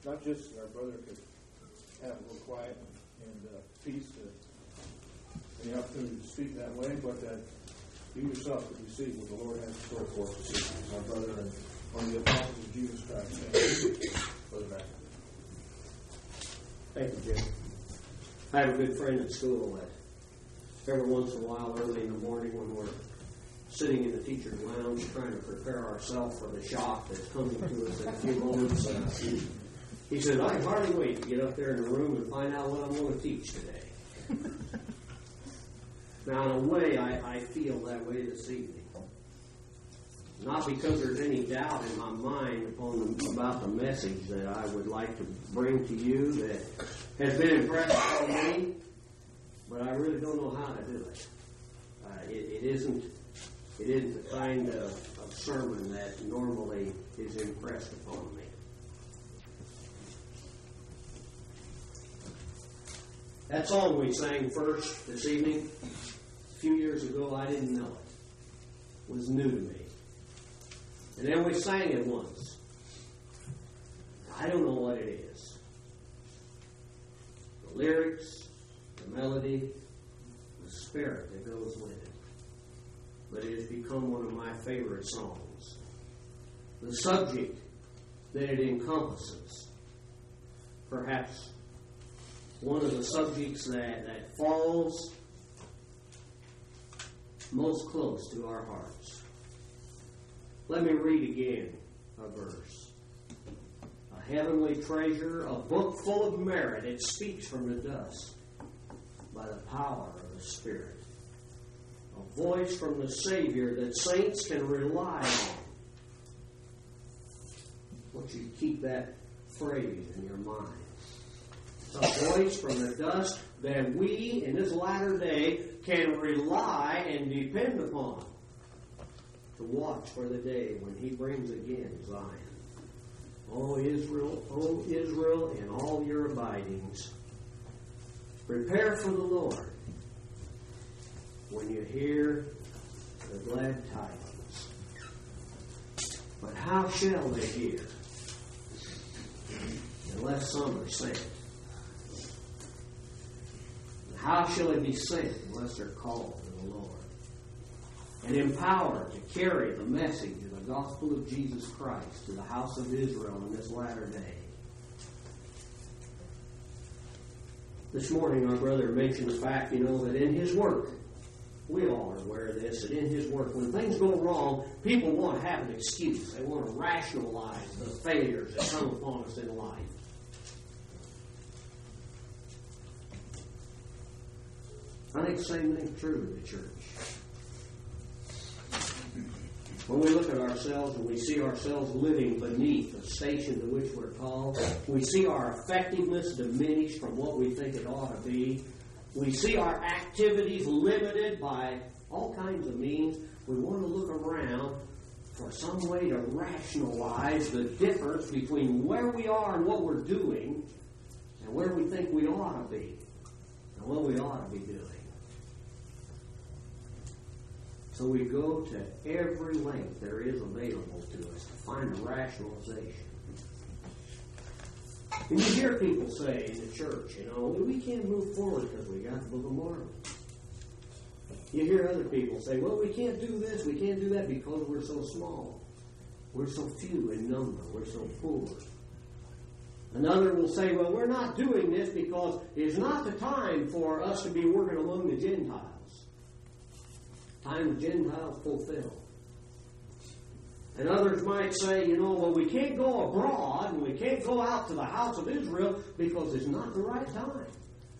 not just that our brother could have a little quiet and peace and the opportunity to speak that way, but that you yourself could receive what the Lord has in store for us to see. Our brother and one of the apostles of Jesus Christ, Brother Matt. Thank you, Jim. I have a good friend at school that every once in a while, early in the morning, when we're sitting in the teacher's lounge trying to prepare ourselves for the shock that's coming to us in a few moments, he says, I hardly wait to get up there in the room and find out what I'm going to teach today. Now, in a way, I feel that way this evening. Not because there's any doubt in my mind about the message that I would like to bring to you that has been impressed on me, but I really don't know how to do it. It isn't the kind of sermon that normally is impressed upon me. That song we sang first this evening, a few years ago, I didn't know it. It was new to me. And then we sang it once. I don't know what it is. The lyrics, the melody, the spirit that goes with it. But it has become one of my favorite songs. The subject that it encompasses, perhaps one of the subjects that falls most close to our hearts. Let me read again a verse. A heavenly treasure, a book full of merit, it speaks from the dust by the power of the Spirit. A voice from the Savior that saints can rely on. I want you to keep that phrase in your mind. A voice from the dust that we, in this latter day, can rely and depend upon to watch for the day when He brings again Zion. O Israel, in all your abidings, prepare for the Lord when you hear the glad tidings. But how shall they hear unless some are sent? And how shall they be sent unless they're called to the Lord and empowered to carry the message of the gospel of Jesus Christ to the house of Israel in this latter day? This morning our brother mentioned the fact, that in his work, we all are aware of this, that in his work, when things go wrong, people want to have an excuse. They want to rationalize the failures that come upon us in life. I think the same thing's true in the church. When we look at ourselves and we see ourselves living beneath the station to which we're called, we see our effectiveness diminished from what we think it ought to be. We see our activities limited by all kinds of means. We want to look around for some way to rationalize the difference between where we are and what we're doing and where we think we ought to be and what we ought to be doing. So we go to every length there is available to us to find a rationalization. And you hear people say in the church, we can't move forward because we got the Book of Mormon. You hear other people say, well, we can't do this, we can't do that because we're so small. We're so few in number, we're so poor. Another will say, well, we're not doing this because it's not the time for us to be working among the Gentiles. Time the Gentiles fulfill. And others might say, well, we can't go abroad and we can't go out to the house of Israel because it's not the right time.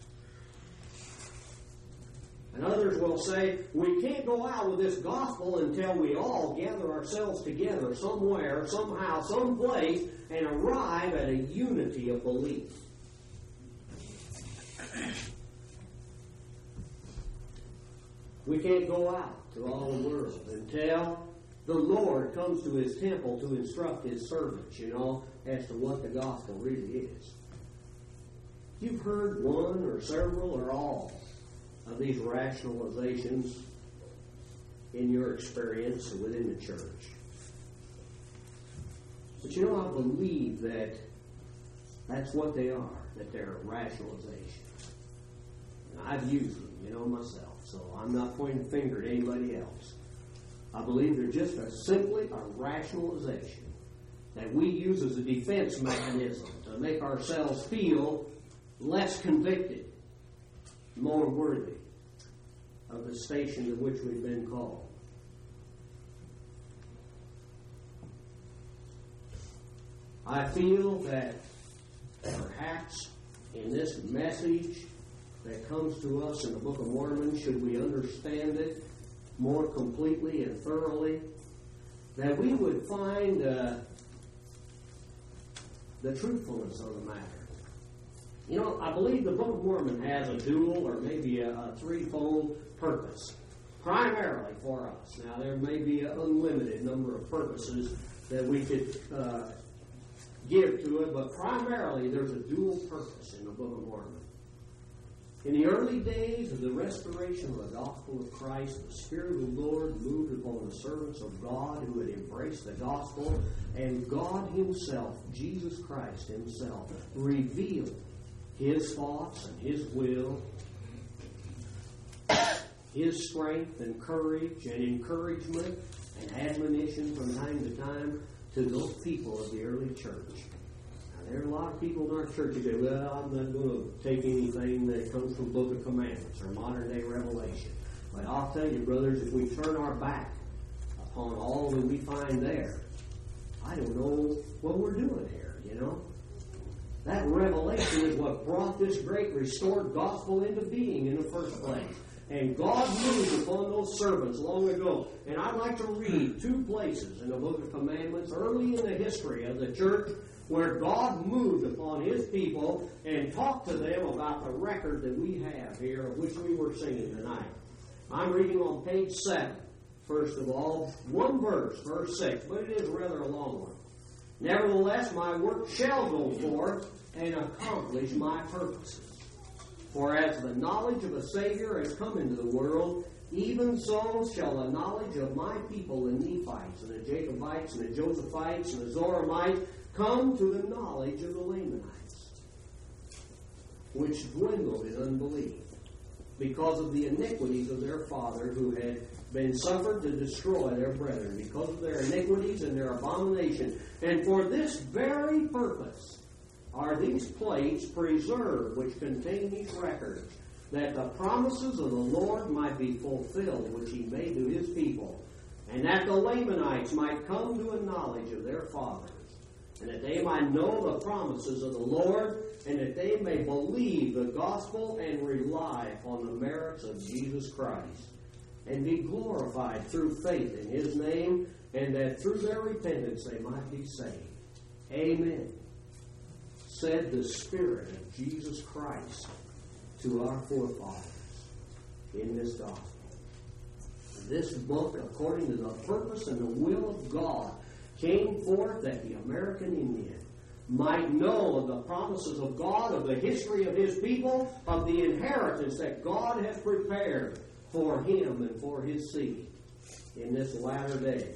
And others will say, we can't go out with this gospel until we all gather ourselves together somewhere, somehow, someplace, and arrive at a unity of belief. We can't go out to all the world until the Lord comes to His temple to instruct His servants, as to what the gospel really is. You've heard one or several or all of these rationalizations in your experience within the church. But I believe that That's what they are, that they're rationalization. And I've used them, myself, so I'm not pointing the finger at anybody else. I believe they're just simply a rationalization that we use as a defense mechanism to make ourselves feel less convicted, more worthy of the station to which we've been called. I feel that perhaps in this message that comes to us in the Book of Mormon, should we understand it more completely and thoroughly, that we would find the truthfulness of the matter. I believe the Book of Mormon has a dual or maybe a threefold purpose, primarily for us. Now, there may be an unlimited number of purposes that we could give to it, but primarily there's a dual purpose in the Book of Mormon. In the early days of the restoration of the gospel of Christ, the Spirit of the Lord moved upon the servants of God who had embraced the gospel, and God Himself, Jesus Christ Himself, revealed His thoughts and His will, His strength and courage and encouragement and admonition from time to time to those people of the early church. There are a lot of people in our church who say, well, I'm not going to take anything that comes from the Book of Commandments or modern day revelation. But I'll tell you, brothers, if we turn our back upon all that we find there, I don't know what we're doing here, That revelation is what brought this great restored gospel into being in the first place. And God moved upon those servants long ago. And I'd like to read two places in the Book of Commandments early in the history of the church where God moved upon His people and talked to them about the record that we have here, of which we were singing tonight. I'm reading on page 7, first of all, one verse, verse 6, but it is rather a long one. Nevertheless, my work shall go forth and accomplish my purposes. For as the knowledge of a Savior has come into the world, even so shall the knowledge of my people, the Nephites, and the Jacobites, and the Josephites, and the Zoramites, come to the knowledge of the Lamanites, which dwindled in unbelief, because of the iniquities of their father, who had been suffered to destroy their brethren, because of their iniquities and their abomination. And for this very purpose are these plates preserved, which contain these records, that the promises of the Lord might be fulfilled, which He made to His people, and that the Lamanites might come to a knowledge of their fathers, and that they might know the promises of the Lord, and that they may believe the gospel and rely upon the merits of Jesus Christ, and be glorified through faith in His name, and that through their repentance they might be saved. Amen. Said the Spirit of Jesus Christ to our forefathers in this gospel. This book, according to the purpose and the will of God, came forth that the American Indian might know of the promises of God, of the history of His people, of the inheritance that God has prepared for him and for his seed in this latter day.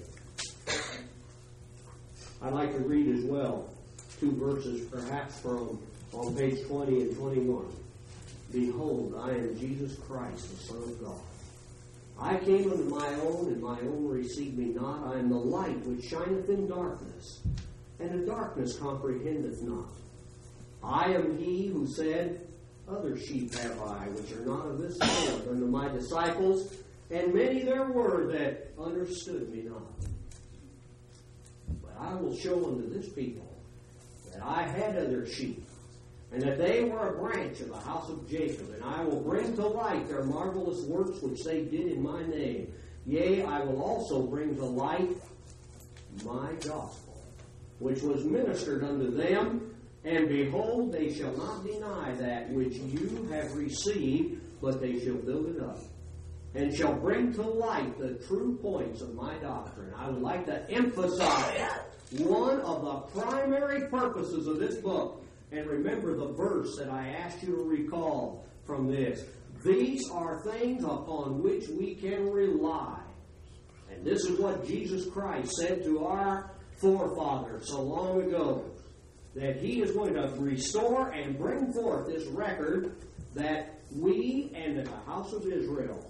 I'd like to read as well two verses perhaps from on page 20 and 21. Behold, I am Jesus Christ, the Son of God. I came unto my own, and my own received me not. I am the light which shineth in darkness, and the darkness comprehendeth not. I am he who said, Other sheep have I, which are not of this fold, unto my disciples, and many there were that understood me not. But I will show unto this people that I had other sheep, and that they were a branch of the house of Jacob, and I will bring to light their marvelous works which they did in my name. Yea, I will also bring to light my gospel, which was ministered unto them, and behold, they shall not deny that which you have received, but they shall build it up, and shall bring to light the true points of my doctrine. I would like to emphasize one of the primary purposes of this book. And remember the verse that I asked you to recall from this. These are things upon which we can rely. And this is what Jesus Christ said to our forefathers so long ago. that He is going to restore and bring forth this record that we and the house of Israel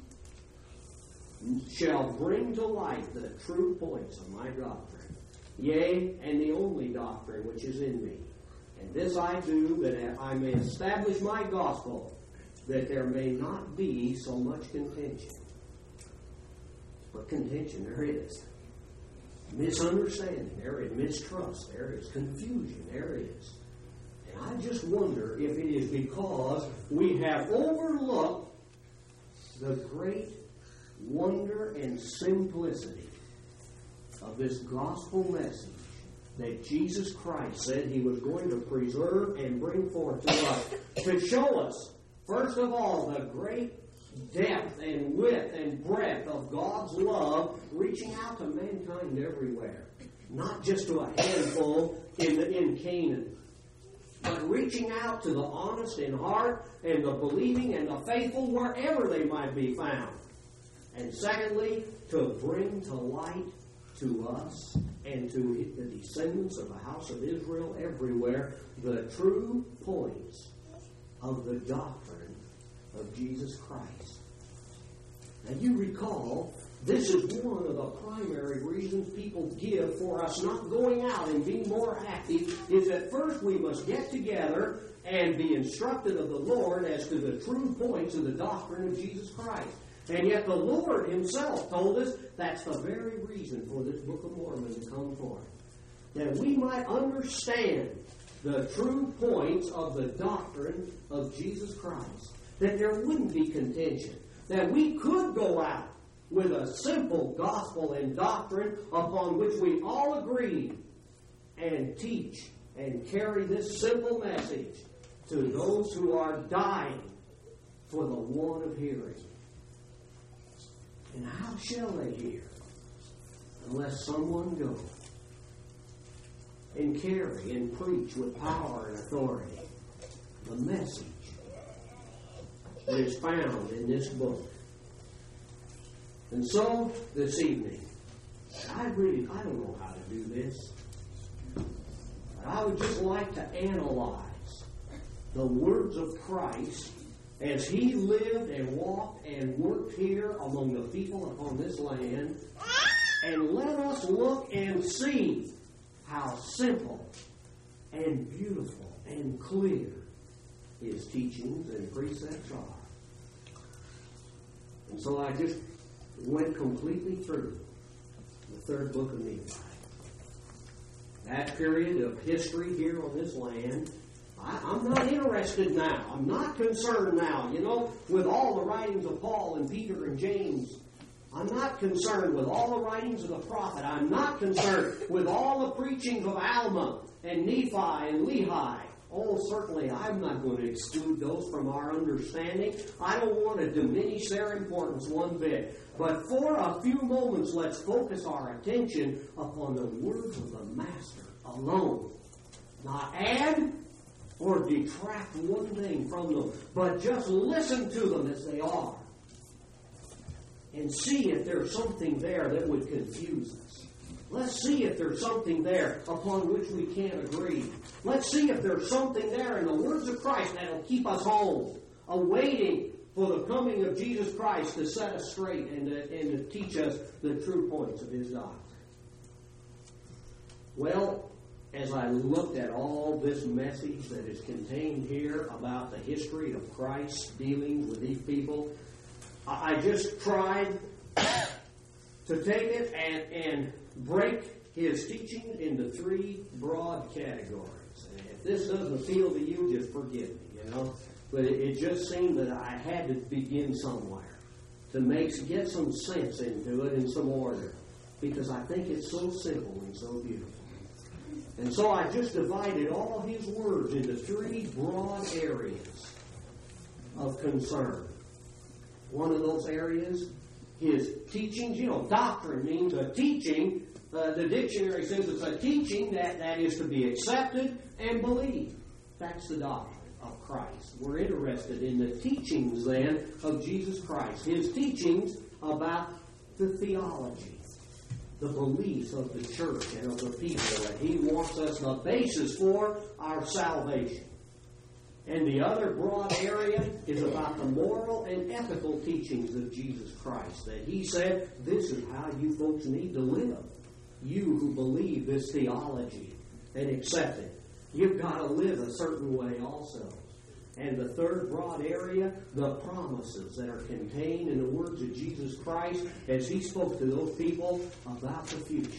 shall bring to light the true points of my doctrine, yea, and the only doctrine which is in me. And this I do, that I may establish my gospel, that there may not be so much contention. But contention there is. Misunderstanding, there is mistrust, there is confusion, there is. And I just wonder if it is because we have overlooked the great wonder and simplicity of this gospel message that Jesus Christ said He was going to preserve and bring forth to us, to show us, first of all, the great depth and width and breadth of God's love reaching out to mankind everywhere. Not just to a handful in Canaan, but reaching out to the honest in heart and the believing and the faithful wherever they might be found. And secondly, to bring to light to us and to the descendants of the house of Israel everywhere the true points of the doctrine of Jesus Christ. Now you recall, this is one of the primary reasons people give for us not going out and being more active, is that first we must get together and be instructed of the Lord as to the true points of the doctrine of Jesus Christ. And yet the Lord Himself told us that's the very reason for this Book of Mormon to come forth. That we might understand the true points of the doctrine of Jesus Christ. That there wouldn't be contention. That we could go out with a simple gospel and doctrine upon which we all agree and teach and carry this simple message to those who are dying for the want of hearing. And how shall they hear unless someone go and carry and preach with power and authority the message that is found in this book? And so, this evening, I don't know how to do this, but I would just like to analyze the words of Christ as He lived and walked and worked here among the people upon this land, and let us look and see how simple and beautiful and clear His teachings and precepts are. And so I just went completely through the third book of Nephi. That period of history here on this land, I'm not interested now. I'm not concerned now, with all the writings of Paul and Peter and James. I'm not concerned with all the writings of the prophet. I'm not concerned with all the preachings of Alma and Nephi and Lehi. Oh, certainly, I'm not going to exclude those from our understanding. I don't want to diminish their importance one bit. But for a few moments, let's focus our attention upon the words of the Master alone. Not add or detract one thing from them, but just listen to them as they are. And see if there's something there that would confuse us. Let's see if there's something there upon which we can't agree. Let's see if there's something there in the words of Christ that will keep us home, awaiting for the coming of Jesus Christ to set us straight and to teach us the true points of His doctrine. Well, as I looked at all this message that is contained here about the history of Christ's dealings with these people, I just tried to take it and break His teaching into three broad categories. And if this doesn't appeal to you, just forgive me, But it just seemed that I had to begin somewhere to get some sense into it and some order, because I think it's so simple and so beautiful. And so I just divided all His words into three broad areas of concern. One of those areas, His teachings. Doctrine means a teaching. The dictionary says it's a teaching that is to be accepted and believed. That's the doctrine of Christ. We're interested in the teachings then of Jesus Christ. His teachings about the theology the beliefs of the church and of the people that He wants us the basis for our salvation. And the other broad area is about the moral and ethical teachings of Jesus Christ. That He said, this is how you folks need to live. You who believe this theology and accept it. You've got to live a certain way also. And the third broad area, the promises that are contained in the words of Jesus Christ as He spoke to those people about the future.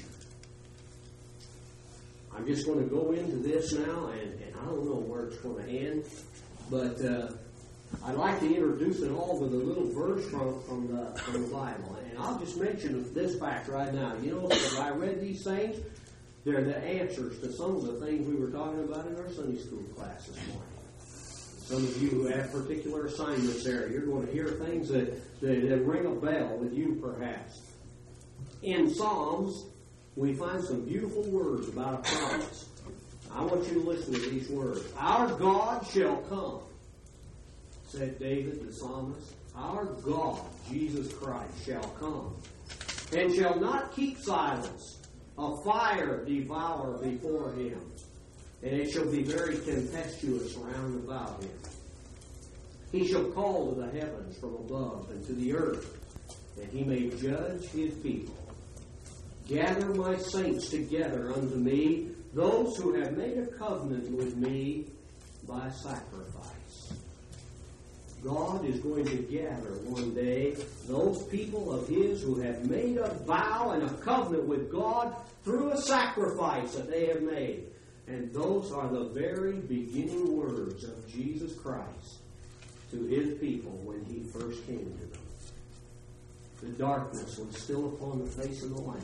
I'm just going to go into this now, and I don't know where it's going to end, but I'd like to introduce it all with a little verse from the Bible. And I'll just mention this fact right now. You know, as I read these things, they're the answers to some of the things we were talking about in our Sunday school class this morning. Some of you who have particular assignments there, you're going to hear things that ring a bell with you perhaps. In Psalms, we find some beautiful words about a promise. I want you to listen to these words. Our God shall come, said David the psalmist. Our God, Jesus Christ, shall come, and shall not keep silence. A fire devour before Him, and it shall be very tempestuous round about Him. He shall call to the heavens from above and to the earth, that He may judge His people. Gather my saints together unto me, those who have made a covenant with me by sacrifice. God is going to gather one day those people of His who have made a vow and a covenant with God through a sacrifice that they have made. And those are the very beginning words of Jesus Christ to His people when He first came to them. The darkness was still upon the face of the land.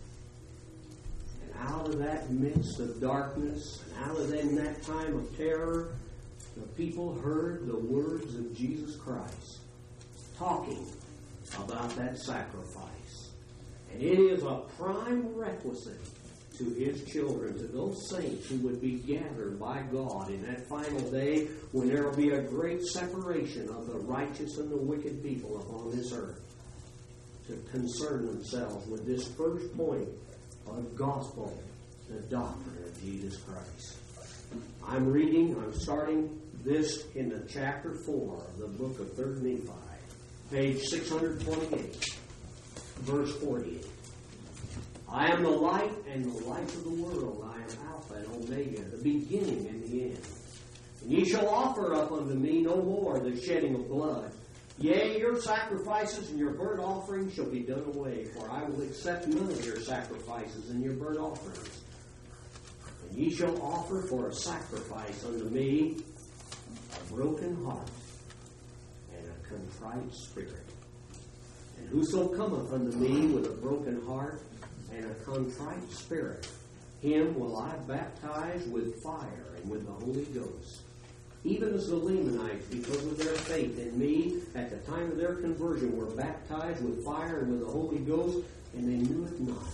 And out of that midst of darkness, and out of that time of terror, the people heard the words of Jesus Christ talking about that sacrifice. And it is a prime requisite to His children, to those saints who would be gathered by God in that final day when there will be a great separation of the righteous and the wicked people upon this earth, to concern themselves with this first point of gospel, the doctrine of Jesus Christ. I'm starting this in the chapter 4 of the book of 3rd Nephi, page 628, verse 48. I am the light and the life of the world. I am Alpha and Omega, the beginning and the end. And ye shall offer up unto me no more the shedding of blood. Yea, your sacrifices and your burnt offerings shall be done away, for I will accept none of your sacrifices and your burnt offerings. And ye shall offer for a sacrifice unto me a broken heart and a contrite spirit. And whoso cometh unto me with a broken heart and a contrite spirit, him will I baptize with fire and with the Holy Ghost. Even as the Lamanites, because of their faith in me, at the time of their conversion, were baptized with fire and with the Holy Ghost, and they knew it not.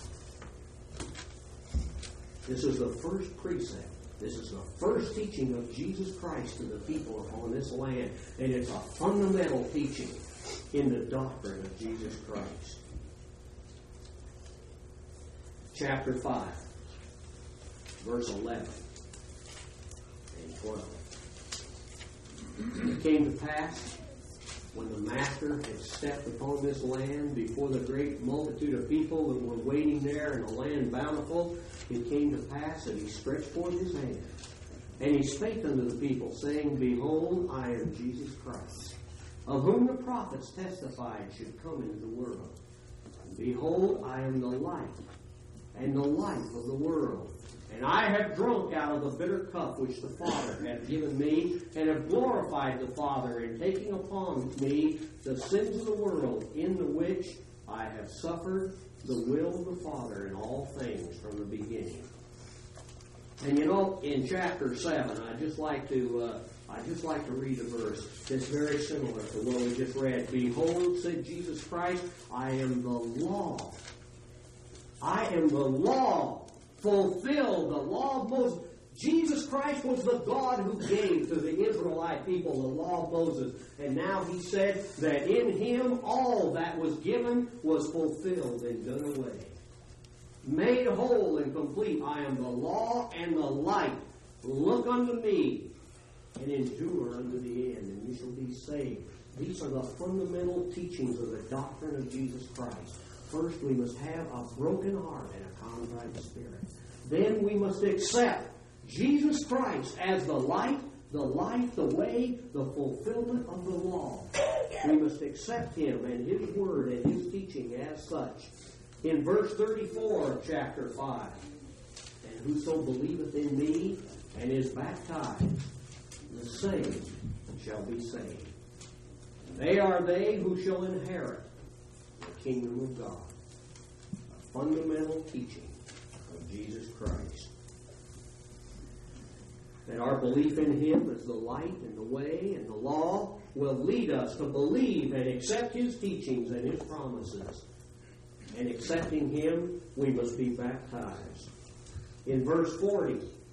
This is the first precept. This is the first teaching of Jesus Christ to the people upon this land. And it's a fundamental teaching in the doctrine of Jesus Christ. Chapter 5, verse 11 and 12. It came to pass, when the Master had stepped upon this land before the great multitude of people that were waiting there in a land bountiful, it came to pass that He stretched forth His hand, and He spake unto the people, saying, Behold, I am Jesus Christ, of whom the prophets testified should come into the world. And behold, I am the light and the life of the world. And I have drunk out of the bitter cup which the Father hath given me, and have glorified the Father in taking upon me the sins of the world, in the which I have suffered the will of the Father in all things from the beginning. And you know, in chapter 7, I just like to read a verse that's very similar to what we just read. Behold, said Jesus Christ, I am the law. I am the law. Fulfilled the law of Moses. Jesus Christ was the God who gave to the Israelite people the law of Moses. And now He said that in Him all that was given was fulfilled and done away. made whole and complete. I am the law and the light. Look unto me and endure unto the end, and you shall be saved. These are the fundamental teachings of the doctrine of Jesus Christ. First, we must have a broken heart and a contrite spirit. Then we must accept Jesus Christ as the light, the life, the way, the fulfillment of the law. We must accept Him and His Word and His teaching as such. In verse 34 of chapter 5, and whoso believeth in me and is baptized, the same shall be saved. They are they who shall inherit the kingdom of God. A fundamental teaching of Jesus Christ. That our belief in Him as the light and the way and the law will lead us to believe and accept His teachings and His promises. And accepting Him, we must be baptized. In verse 40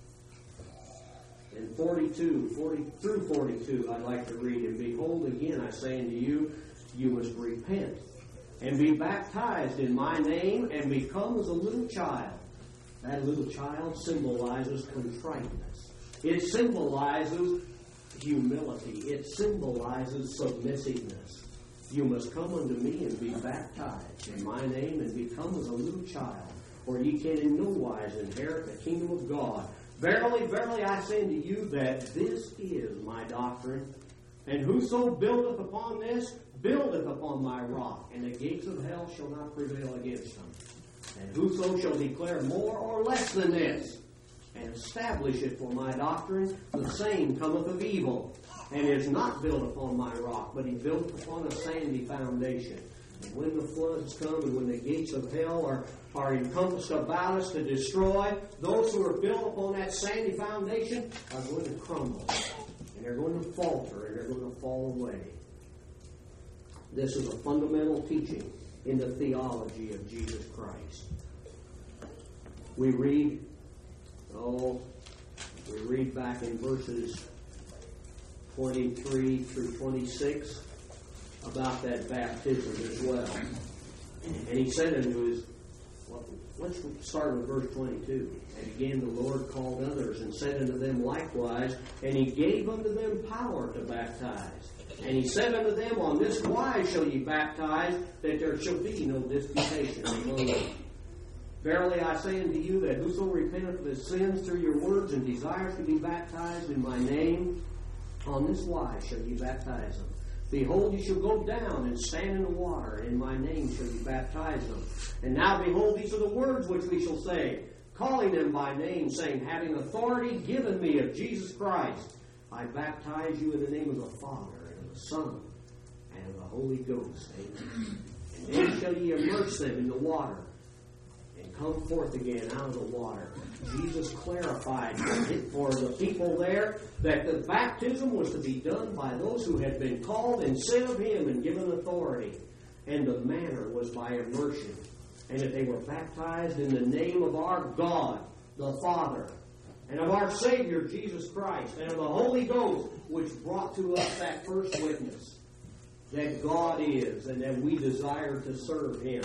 and 42, 40 through 42, I'd like to read, and behold, again I say unto you, you must repent and be baptized in my name and become as a little child. That little child symbolizes contriteness. It symbolizes humility. It symbolizes submissiveness. You must come unto me and be baptized in my name and become as a little child, or ye can in no wise inherit the kingdom of God. Verily, verily, I say unto you that this is my doctrine, and whoso buildeth upon this, buildeth upon my rock, and the gates of hell shall not prevail against them. And whoso shall declare more or less than this, and establish it for my doctrine, the same cometh of evil, and is not built upon my rock, but he built upon a sandy foundation. And when the floods come, and when the gates of hell are encompassed about us to destroy, those who are built upon that sandy foundation are going to crumble, and they're going to falter, and they're going to fall away. This is a fundamental teaching in the theology of Jesus Christ. We read back in verses 23 through 26 about that baptism as well. And he said unto his, let's start with verse 22. And again the Lord called others and said unto them likewise, and he gave unto them power to baptize. And he said unto them, on this wise shall ye baptize, that there shall be no disputation among you. Verily I say unto you, that whoso repenteth of his sins through your words and desires to be baptized in my name, on this wise shall ye baptize them. Behold, ye shall go down and stand in the water, and in my name shall ye baptize them. And now behold, these are the words which we shall say, calling them by name, saying, having authority given me of Jesus Christ, I baptize you in the name of the Father, and of the Son, and of the Holy Ghost. Amen. And then shall ye immerse them in the water, and come forth again out of the water. Jesus clarified for the people there that the baptism was to be done by those who had been called and said of Him and given authority. And the manner was by immersion. And that they were baptized in the name of our God, the Father, and of our Savior, Jesus Christ, and of the Holy Ghost, which brought to us that first witness that God is and that we desire to serve Him.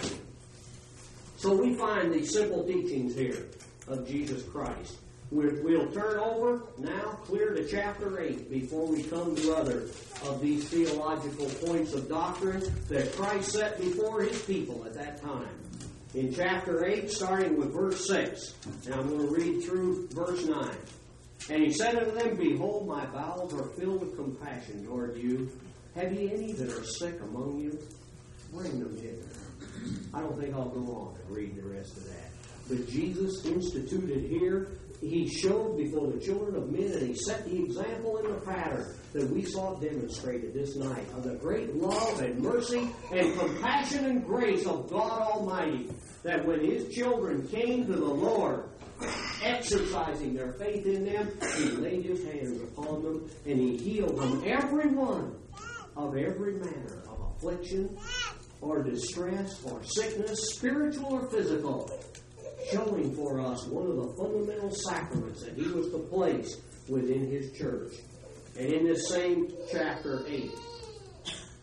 So we find these simple teachings here of Jesus Christ. We'll turn over now clear to chapter 8 before we come to other of these theological points of doctrine that Christ set before His people at that time. In chapter 8, starting with verse 6, and I'm going to read through verse 9. And He said unto them, behold, my bowels are filled with compassion toward you. Have ye any that are sick among you? Bring them hither. I don't think I'll go on and read the rest of that. But Jesus instituted here, He showed before the children of men, and He set the example and the pattern that we saw demonstrated this night of the great love and mercy and compassion and grace of God Almighty, that when His children came to the Lord, exercising their faith in them, He laid His hands upon them, and He healed them, every one, of every manner of affliction or distress or sickness, spiritual or physical, showing for us one of the fundamental sacraments that He was to place within His church. And in this same chapter 8,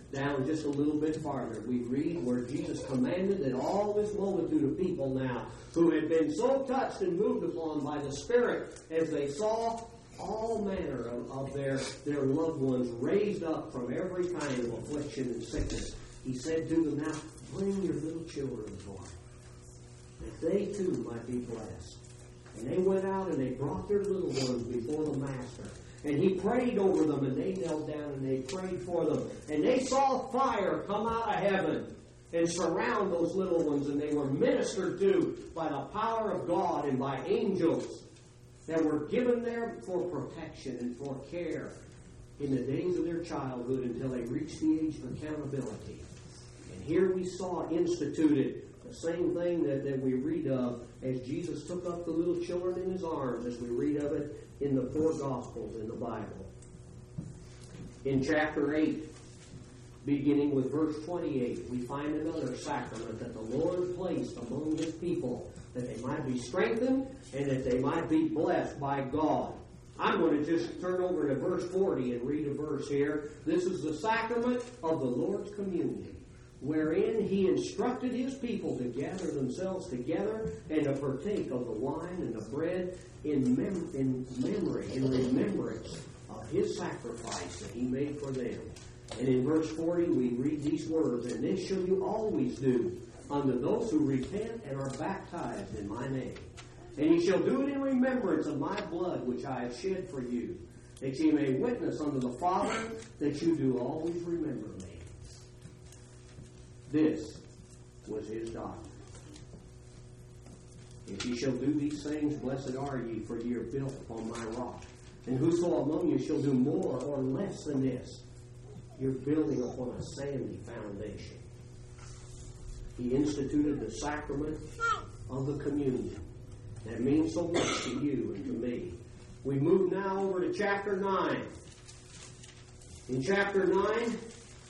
down just a little bit farther, we read where Jesus commanded that all this multitude of people now, who had been so touched and moved upon by the Spirit, as they saw all manner of their loved ones raised up from every kind of affliction and sickness, He said to them, now bring your little children forth, that they too might be blessed. And they went out and they brought their little ones before the Master. And He prayed over them, and they knelt down and they prayed for them. And they saw fire come out of heaven and surround those little ones, and they were ministered to by the power of God and by angels that were given there for protection and for care in the days of their childhood until they reached the age of accountability. And here we saw instituted the same thing that we read of as Jesus took up the little children in His arms, as we read of it in the 4 Gospels in the Bible. In chapter 8, beginning with verse 28, we find another sacrament that the Lord placed among His people, that they might be strengthened and that they might be blessed by God. I'm going to just turn over to verse 40 and read a verse here. This is the sacrament of the Lord's communion, wherein He instructed His people to gather themselves together and to partake of the wine and the bread in remembrance of His sacrifice that He made for them. And in verse 40 we read these words, and this shall you always do unto those who repent and are baptized in my name. And ye shall do it in remembrance of my blood which I have shed for you, that ye may witness unto the Father that you do always remember me. This was His doctrine. If ye shall do these things, blessed are ye, for ye are built upon my rock. And whoso among you shall do more or less than this, you're building upon a sandy foundation. He instituted the sacrament of the communion. That means so much to you and to me. We move now over to chapter 9. In chapter 9,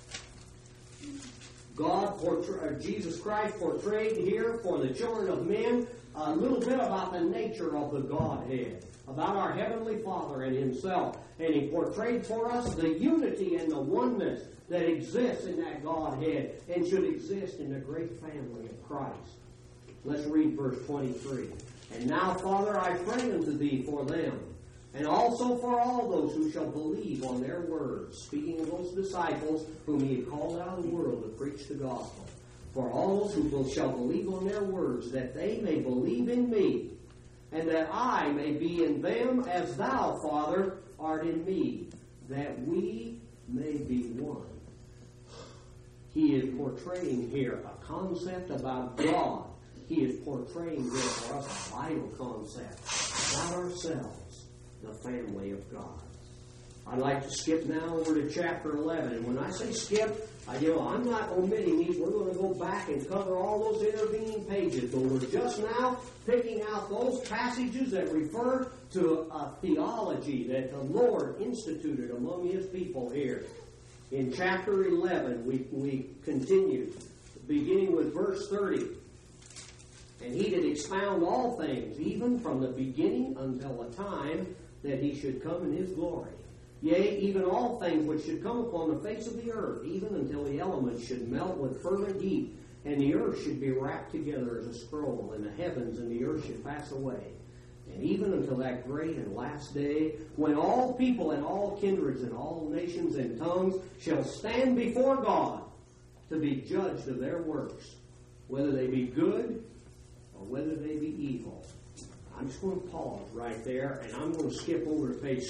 Jesus Christ portrayed here for the children of men a little bit about the nature of the Godhead, about our Heavenly Father and Himself. And He portrayed for us the unity and the oneness that exists in that Godhead and should exist in the great family of Christ. Let's read verse 23. And now, Father, I pray unto Thee for them, and also for all those who shall believe on their words, speaking of those disciples whom He had called out of the world to preach the gospel. For all those who shall believe on their words, that they may believe in Me, and that I may be in them as Thou, Father, art in Me, that we may be one. He is portraying here a concept about God. He is portraying here for us a vital concept about ourselves, the family of God. I'd like to skip now over to chapter 11. And when I say skip, I'm not omitting these. We're going to go back and cover all those intervening pages. But we're just now picking out those passages that refer to a theology that the Lord instituted among His people here. In chapter 11, we continue, beginning with verse 30. And He did expound all things, even from the beginning until the time that He should come in His glory. Yea, even all things which should come upon the face of the earth, even until the elements should melt with fervent heat, and the earth should be wrapped together as a scroll, and the heavens and the earth should pass away. And even until that great and last day, when all people and all kindreds and all nations and tongues shall stand before God to be judged of their works, whether they be good or whether they be evil. I'm just going to pause right there, and I'm going to skip over to page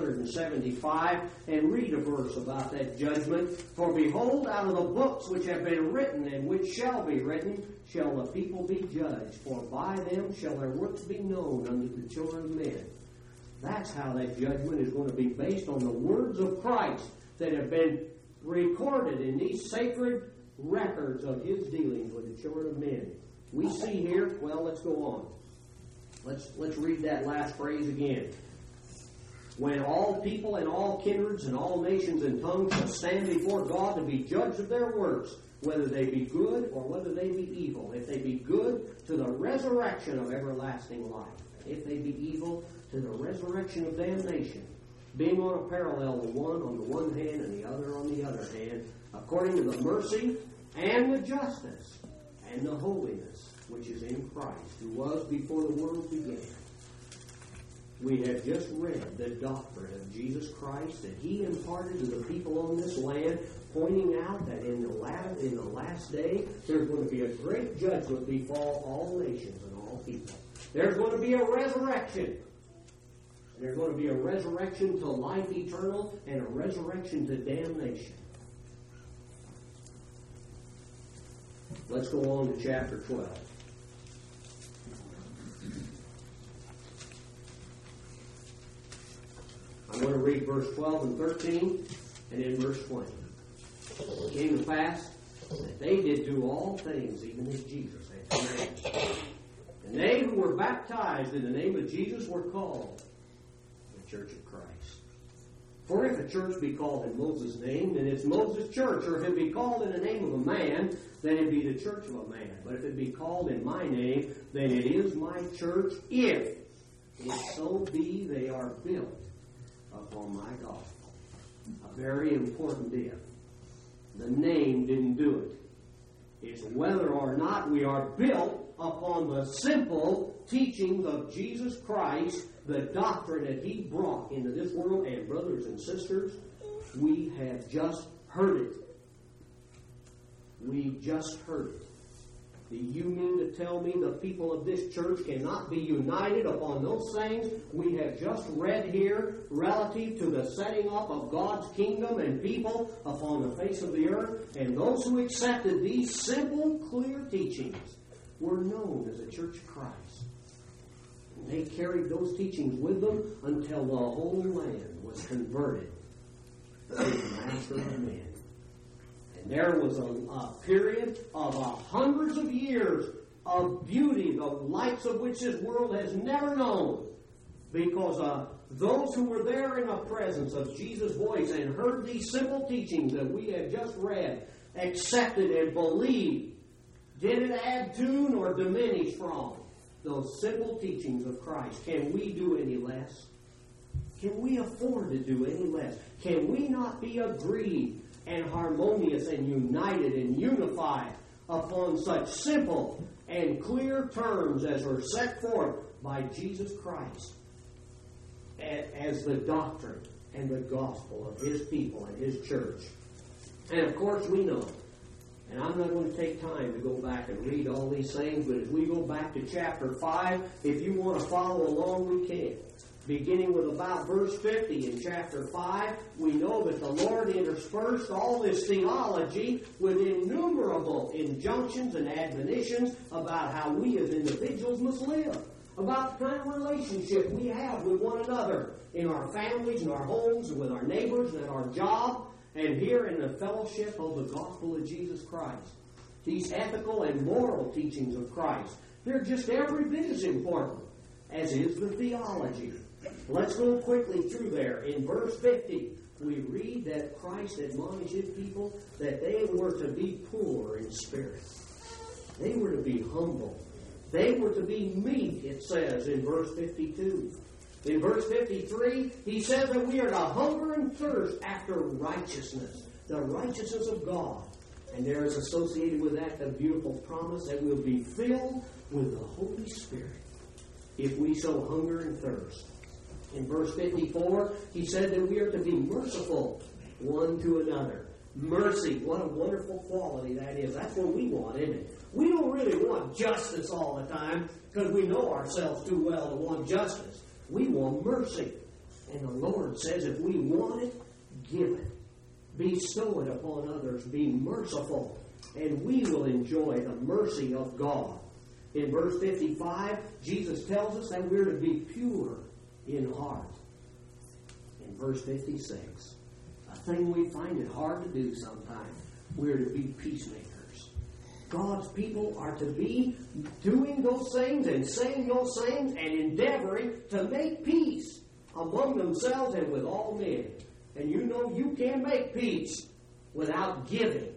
675 and read a verse about that judgment. For behold, out of the books which have been written and which shall be written, shall the people be judged. For by them shall their works be known unto the children of men. That's how that judgment is going to be based on the words of Christ that have been recorded in these sacred records of His dealings with the children of men. We see here, well, let's go on. Let's read that last phrase again. When all people and all kindreds and all nations and tongues shall stand before God to be judged of their works, whether they be good or whether they be evil. If they be good, to the resurrection of everlasting life. If they be evil, to the resurrection of damnation. being on a parallel, the one on the one hand and the other on the other hand, according to the mercy and the justice and the holiness which is in Christ, who was before the world began. We have just read the doctrine of Jesus Christ that He imparted to the people on this land, pointing out that in the last day there's going to be a great judgment befall all nations and all people. There's going to be a resurrection. There's going to be a resurrection to life eternal and a resurrection to damnation. Let's go on to chapter 12. I'm going to read verse 12 and 13 and then verse 20. It came to pass that they did do all things even as Jesus had commanded. And they who were baptized in the name of Jesus were called the Church of Christ. For if a church be called in Moses' name, then it's Moses' church. Or if it be called in the name of a man, then it be the church of a man. But if it be called in my name, then it is my church, if so be they are built upon my gospel. A very important if. The name didn't do it. It's whether or not we are built upon the simple teachings of Jesus Christ, the doctrine that He brought into this world. And brothers and sisters, we have just heard it. We just heard it. Do you mean to tell me the people of this church cannot be united upon those things we have just read here relative to the setting up of God's kingdom and people upon the face of the earth? And those who accepted these simple, clear teachings were known as the Church of Christ. And they carried those teachings with them until the whole land was converted to the Master of men. There was a period of hundreds of years of beauty, the likes of which this world has never known, because those who were there in the presence of Jesus' voice and heard these simple teachings that we have just read, accepted and believed, didn't add to nor diminish from those simple teachings of Christ. Can we do any less? Can we afford to do any less? Can we not be agreed and harmonious and united and unified upon such simple and clear terms as are set forth by Jesus Christ as the doctrine and the gospel of His people and His church? And of course we know, and I'm not going to take time to go back and read all these things, but if we go back to chapter 5, if you want to follow along, we can. Beginning with about verse 50 in chapter 5, we know that the Lord interspersed all this theology with innumerable injunctions and admonitions about how we as individuals must live, about the kind of relationship we have with one another in our families, in our homes, and with our neighbors, and at our job, and here in the fellowship of the gospel of Jesus Christ. These ethical and moral teachings of Christ, they're just every bit as important as is the theology. Let's go quickly through there. In verse 50, we read that Christ admonished His people that they were to be poor in spirit. They were to be humble. They were to be meek, it says in verse 52. In verse 53, He says that we are to hunger and thirst after righteousness, the righteousness of God. And there is associated with that the beautiful promise that we'll be filled with the Holy Spirit if we so hunger and thirst. In verse 54, He said that we are to be merciful one to another. Mercy, what a wonderful quality that is. That's what we want, isn't it? We don't really want justice all the time because we know ourselves too well to want justice. We want mercy. And the Lord says if we want it, give it. Bestow it upon others. Be merciful. And we will enjoy the mercy of God. In verse 55, Jesus tells us that we're to be pure in heart. In verse 56, a thing we find it hard to do sometimes, we're to be peacemakers. God's people are to be doing those things and saying those things and endeavoring to make peace among themselves and with all men. And you know you can't make peace without giving.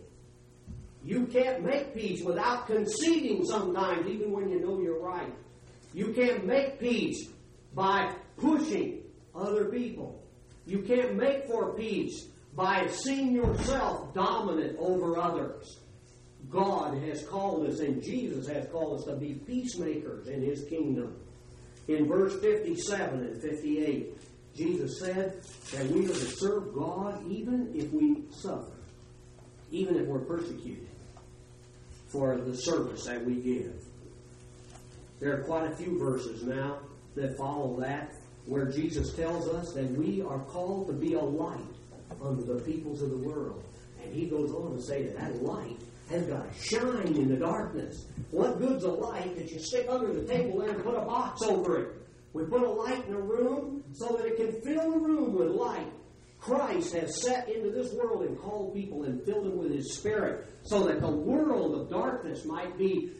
You can't make peace without conceding sometimes, even when you know you're right. You can't make peace by pushing other people. You can't make for peace by seeing yourself dominant over others. God has called us, and Jesus has called us to be peacemakers in His kingdom. In verse 57 and 58, Jesus said that we are to serve God even if we suffer, even if we're persecuted for the service that we give. There are quite a few verses now that follow that, where Jesus tells us that we are called to be a light unto the peoples of the world. And He goes on to say that that light has got to shine in the darkness. What good's a light that you stick under the table there and put a box over it? We put a light in a room so that it can fill the room with light. Christ has set into this world and called people and filled them with His Spirit so that the world of darkness might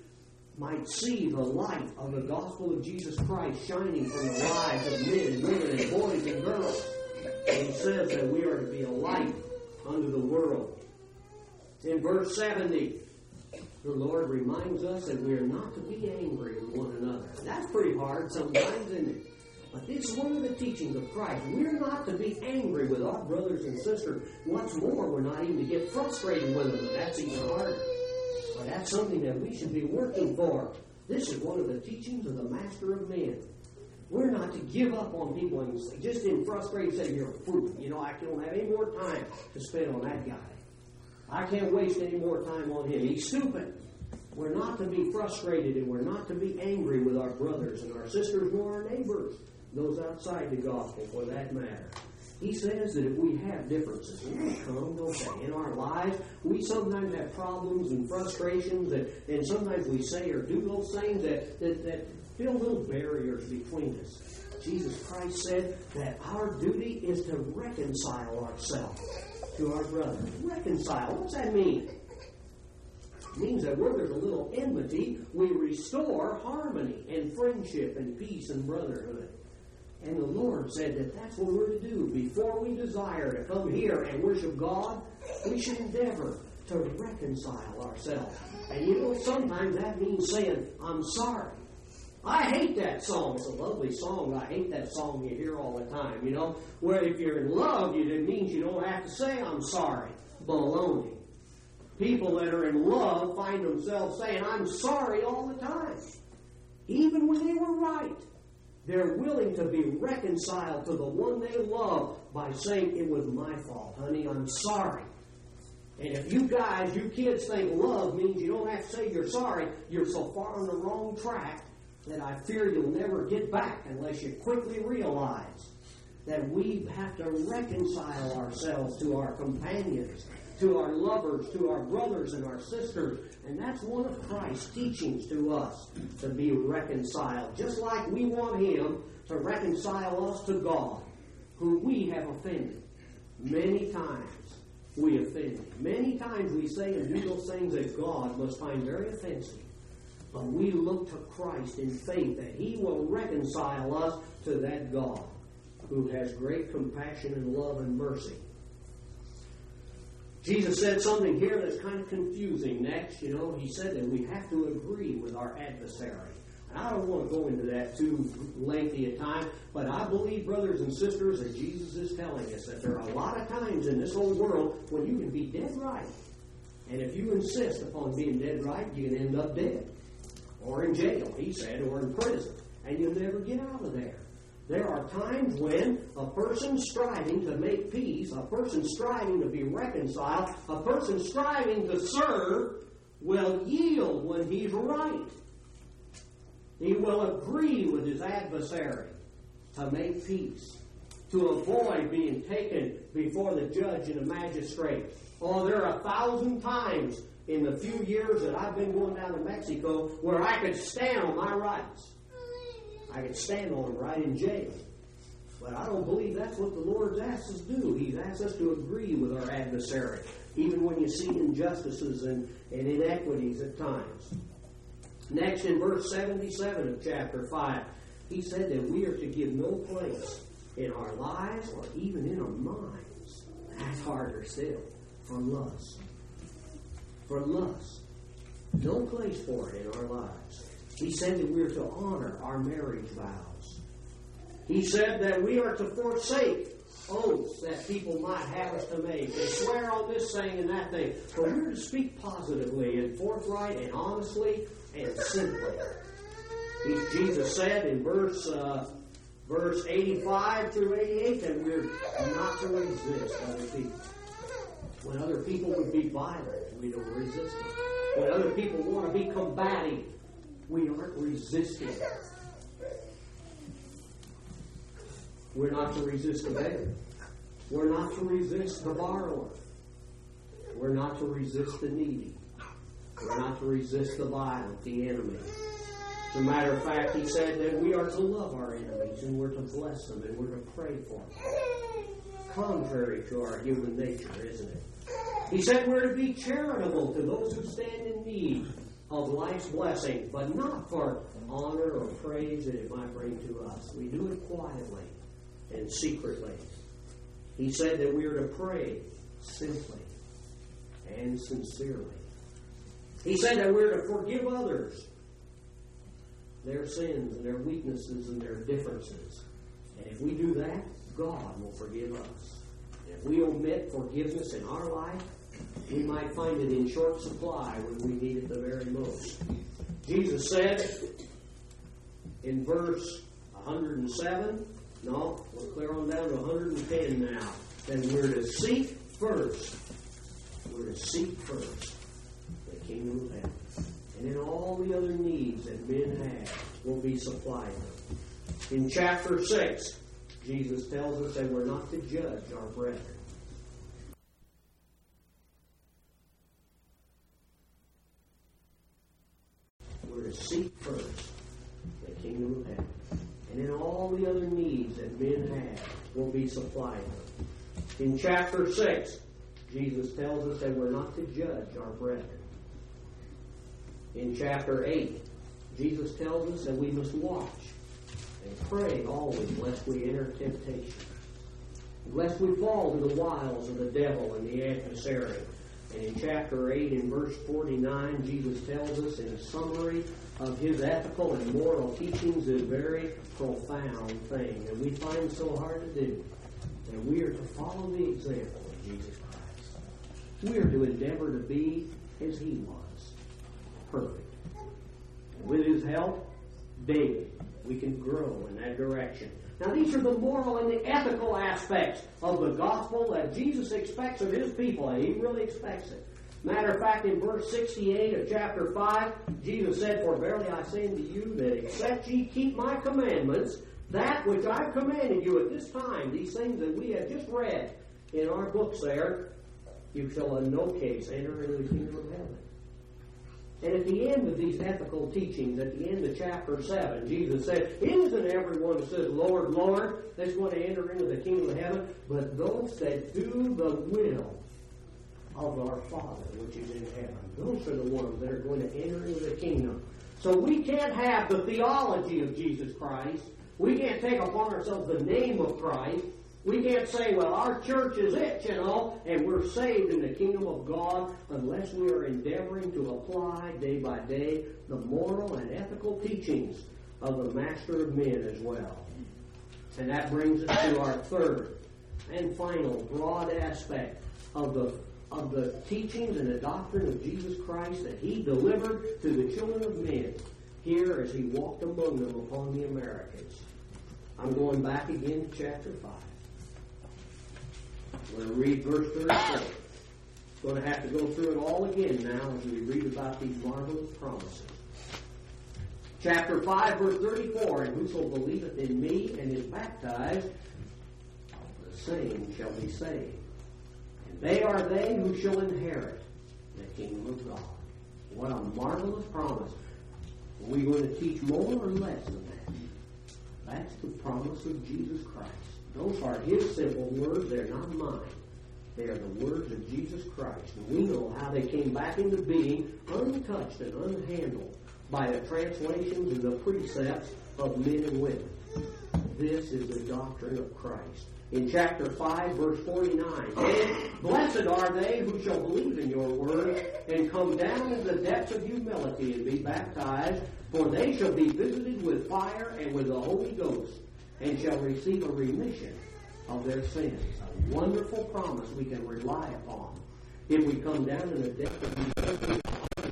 see the light of the gospel of Jesus Christ shining from the lives of men and women and boys and girls. And He says that we are to be a light unto the world. In verse 70, the Lord reminds us that we are not to be angry with one another. That's pretty hard sometimes, isn't it? But this is one of the teachings of Christ. We're not to be angry with our brothers and sisters. What's more, we're not even to get frustrated with them. That's even harder. But that's something that we should be working for. This is one of the teachings of the Master of Men. We're not to give up on people and just in frustration say, you're a fool. You know, I don't have any more time to spend on that guy. I can't waste any more time on him. He's stupid. We're not to be frustrated and we're not to be angry with our brothers and our sisters nor our neighbors, those outside the gospel for that matter. He says that if we have differences, and they come, don't they, in our lives, we sometimes have problems and frustrations, and sometimes we say or do those things that build little barriers between us. Jesus Christ said that our duty is to reconcile ourselves to our brothers. Reconcile. What's that mean? It means that where there's a little enmity, we restore harmony and friendship and peace and brotherhood. And the Lord said that that's what we're to do. Before we desire to come here and worship God, we should endeavor to reconcile ourselves. And you know, sometimes that means saying, I'm sorry. I hate that song. It's a lovely song. I hate that song you hear all the time, you know, where if you're in love, it means you don't have to say, I'm sorry. Baloney. People that are in love find themselves saying, I'm sorry all the time. Even when they were right. They're willing to be reconciled to the one they love by saying, it was my fault, honey, I'm sorry. And if you guys, you kids think love means you don't have to say you're sorry, you're so far on the wrong track that I fear you'll never get back unless you quickly realize that we have to reconcile ourselves to our companions, to our lovers, to our brothers and our sisters. And that's one of Christ's teachings to us, to be reconciled. Just like we want Him to reconcile us to God, who we have offended. Many times we offend Him. Many times we say and do those things that God must find very offensive. But we look to Christ in faith that He will reconcile us to that God who has great compassion and love and mercy. Jesus said something here that's kind of confusing next. You know, He said that we have to agree with our adversary. And I don't want to go into that too lengthy a time, but I believe, brothers and sisters, that Jesus is telling us that there are a lot of times in this old world when you can be dead right. And if you insist upon being dead right, you can end up dead. Or in jail, He said, or in prison. And you'll never get out of there. There are times when a person striving to make peace, a person striving to be reconciled, a person striving to serve will yield when he's right. He will agree with his adversary to make peace, to avoid being taken before the judge and the magistrate. Oh, there are 1,000 times in the few years that I've been going down to Mexico where I could stand on my rights. I could stand on them right in jail. But I don't believe that's what the Lord's asked us to do. He's asked us to agree with our adversary, even when you see injustices and inequities at times. Next, in verse 77 of chapter 5, He said that we are to give no place in our lives or even in our minds. That's harder still. For lust. For lust. No place for it in our lives. He said that we are to honor our marriage vows. He said that we are to forsake oaths people might have us to make. They swear on this thing and that thing. But we're to speak positively and forthright and honestly and simply. Jesus said in verse 85 through 88 that we're not to resist other people. When other people would be violent, we don't resist them. When other people want to be combative, we aren't resisting. We're not to resist the beggar. We're not to resist the borrower. We're not to resist the needy. We're not to resist the violent, the enemy. As a matter of fact, he said that we are to love our enemies and we're to bless them and we're to pray for them. Contrary to our human nature, isn't it? He said we're to be charitable to those who stand in need of life's blessing, but not for honor or praise that it might bring to us. We do it quietly and secretly. He said that we are to pray simply and sincerely. He said that we're to forgive others their sins and their weaknesses and their differences. And if we do that, God will forgive us. If we omit forgiveness in our life, we might find it in short supply when we need it the very most. Jesus said in verse 107, no, we're clear on down to 110 now, that we're to seek first. We're to seek first the kingdom of heaven. And then all the other needs that men have will be supplied. In chapter 6, Jesus tells us that we're not to judge our brethren. We're to seek first the kingdom of heaven. And then all the other needs that men have will be supplied. In chapter 6, Jesus tells us that we're not to judge our brethren. In chapter 8, Jesus tells us that we must watch and pray always lest we enter temptation, lest we fall to the wiles of the devil and the adversary. And in chapter 8, in verse 49, Jesus tells us in a summary of his ethical and moral teachings a very profound thing that we find so hard to do, that we are to follow the example of Jesus Christ. We are to endeavor to be as he was, perfect. And with his help, daily, we can grow in that direction. Now, these are the moral and the ethical aspects of the gospel that Jesus expects of his people, and he really expects it. Matter of fact, in verse 68 of chapter 5, Jesus said, "For verily I say unto you, that except ye keep my commandments, that which I've commanded you at this time," these things that we have just read in our books there, "you shall in no case enter into the kingdom of heaven." And at the end of these ethical teachings, at the end of chapter 7, Jesus said, "It isn't everyone who says, 'Lord, Lord,' that's going to enter into the kingdom of heaven, but those that do the will of our Father which is in heaven." Those are the ones that are going to enter into the kingdom. So we can't have the theology of Jesus Christ. We can't take upon ourselves the name of Christ. We can't say, well, our church is it, and we're saved in the kingdom of God unless we are endeavoring to apply day by day the moral and ethical teachings of the Master of Men as well. And that brings us to our third and final broad aspect of the teachings and the doctrine of Jesus Christ that he delivered to the children of men here as he walked among them upon the Americas. I'm going back again to chapter 5. We're going to read verse 34. Going to have to go through it all again now as we read about these marvelous promises. Chapter 5, verse 34, "And whoso believeth in me and is baptized, the same shall be saved. And they are they who shall inherit the kingdom of God." What a marvelous promise. Are we going to teach more or less than that? That's the promise of Jesus Christ. Those are his simple words. They're not mine. They are the words of Jesus Christ. And we know how they came back into being untouched and unhandled by the translations and the precepts of men and women. This is the doctrine of Christ. In chapter 5, verse 49, "And blessed are they who shall believe in your word and come down into the depths of humility and be baptized, for they shall be visited with fire and with the Holy Ghost, and shall receive a remission of their sins. A wonderful promise we can rely upon. If we come down in the depth of these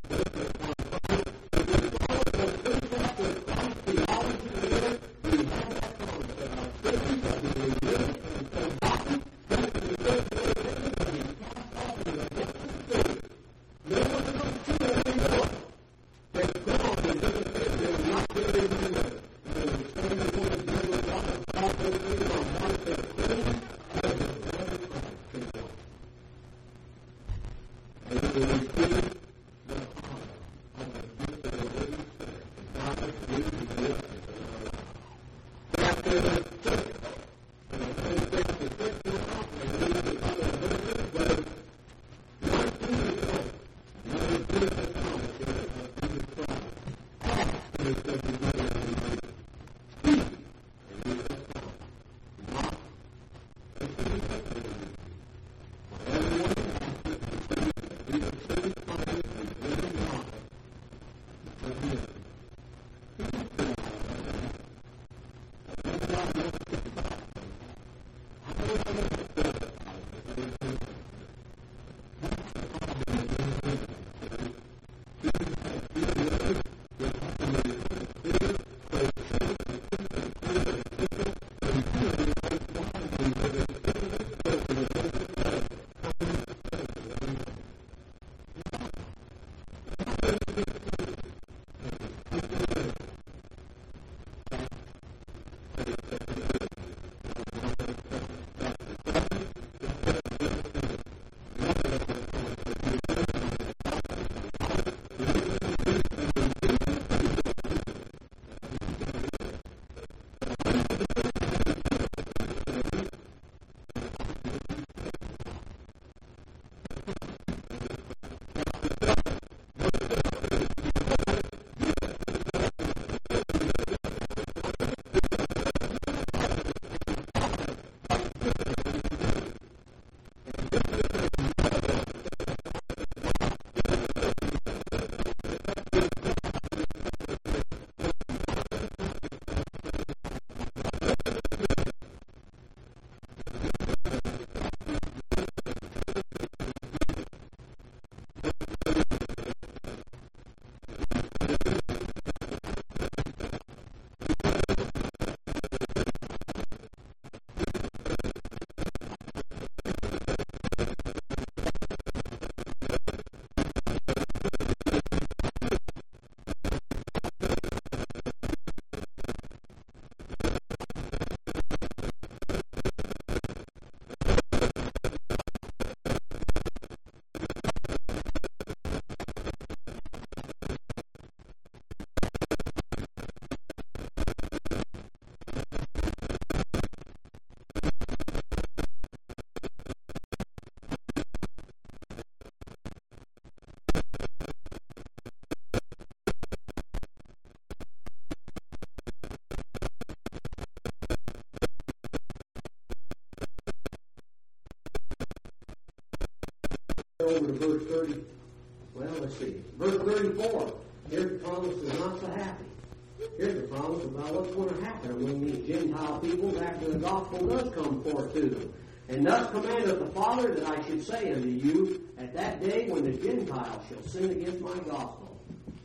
over to verse 30. Well, let's see. Verse 34. Here's the promise is not so happy. Here's the promise about what's going to happen when these Gentile people, after the gospel does come forth to them. And thus commandeth the Father that I should say unto you, at that day when the Gentiles shall sin against my gospel,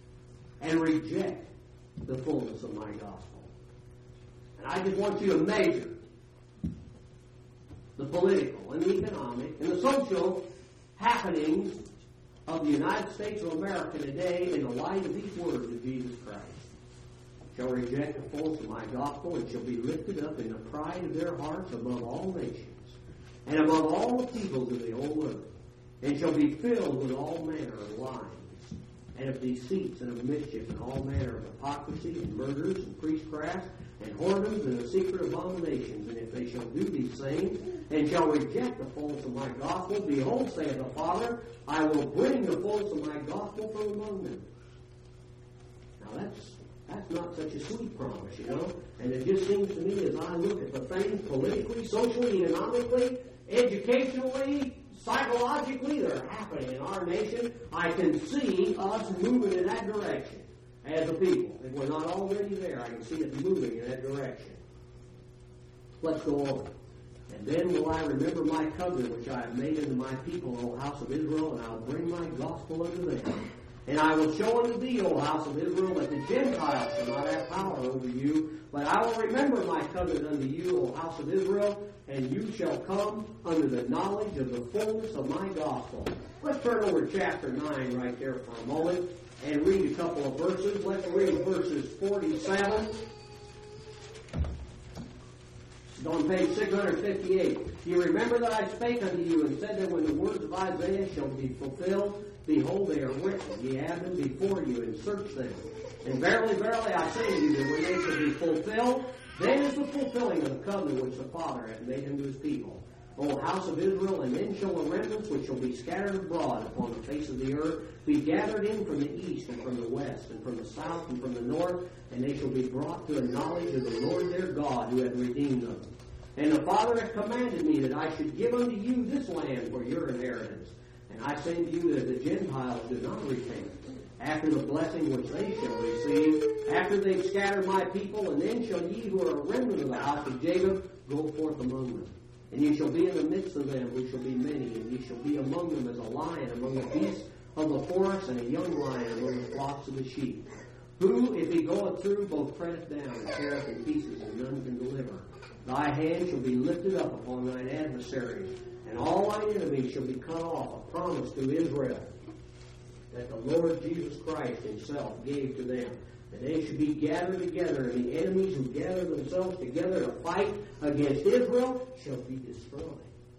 and reject the fullness of my gospel. And I just want you to measure the political and the economic and the social happenings of the United States of America today in the light of these words of Jesus Christ. Shall reject the fullness of my gospel, and shall be lifted up in the pride of their hearts above all nations, and above all the peoples of the whole earth, and shall be filled with all manner of lying, and of deceits, and of mischief, and all manner of hypocrisy, and murders, and priestcrafts, and whoredoms, and the secret abominations. And if they shall do these things, and shall reject the fullness of my gospel, behold, saith the Father, I will bring the fullness of my gospel from among them. Now that's not such a sweet promise, you know. And it just seems to me, as I look at the things politically, socially, economically, educationally, psychologically that are happening in our nation, I can see us moving in that direction as a people. If we're not already there, I can see it moving in that direction. Let's go on. And then will I remember my covenant which I have made unto my people, O house of Israel, and I will bring my gospel unto them. And I will show unto thee, O house of Israel, that the Gentiles shall not have power over you, but I will remember my covenant unto you, O house of Israel, and you shall come under the knowledge of the fullness of my gospel. Let's turn over to chapter 9 right there for a moment and read a couple of verses. Let's read verses 47. It's on page 658. You remember that I spake unto you and said that when the words of Isaiah shall be fulfilled, behold, they are written. Ye have them before you, and search them. And verily, verily, I say to you that when they shall be fulfilled, then is the fulfilling of the covenant which the Father hath made unto his people. O house of Israel, and then shall the remnants which shall be scattered abroad upon the face of the earth be gathered in from the east and from the west and from the south and from the north, and they shall be brought to a knowledge of the Lord their God who hath redeemed them. And the Father hath commanded me that I should give unto you this land for your inheritance. And I say to you that the Gentiles do not repent, after the blessing which they shall receive, after they've scattered my people, and then shall ye who are a remnant of the house of Jacob go forth among them. And ye shall be in the midst of them, which shall be many, and ye shall be among them as a lion among the beasts of the forest, and a young lion among the flocks of the sheep. Who, if he goeth through, both treadeth down and teareth in pieces, and none can deliver. Thy hand shall be lifted up upon thine adversaries, and all thine enemies shall be cut off. A promise to Israel that the Lord Jesus Christ himself gave to them, that they should be gathered together, and the enemies who gather themselves together to fight against Israel shall be destroyed.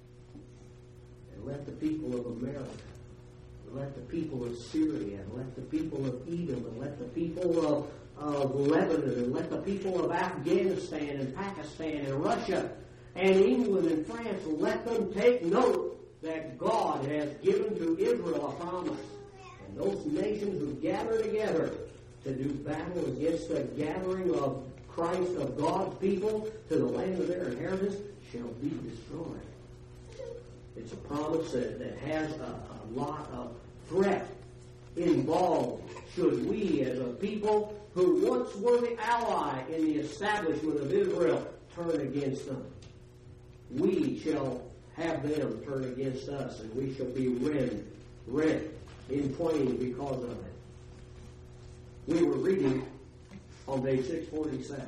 And let the people of America, and let the people of Syria, and let the people of Edom, and let the people of Lebanon, and let the people of Afghanistan and Pakistan and Russia and England and France, let them take note that God has given to Israel a promise. And those nations who gather together to do battle against the gathering of Christ, of God's people, to the land of their inheritance, shall be destroyed. It's a promise that has a lot of threat involved should we, as a people who once were the ally in the establishment of Israel, turn against them. We shall have them turn against us, and we shall be rent in twain because of it. We were reading on page 647. It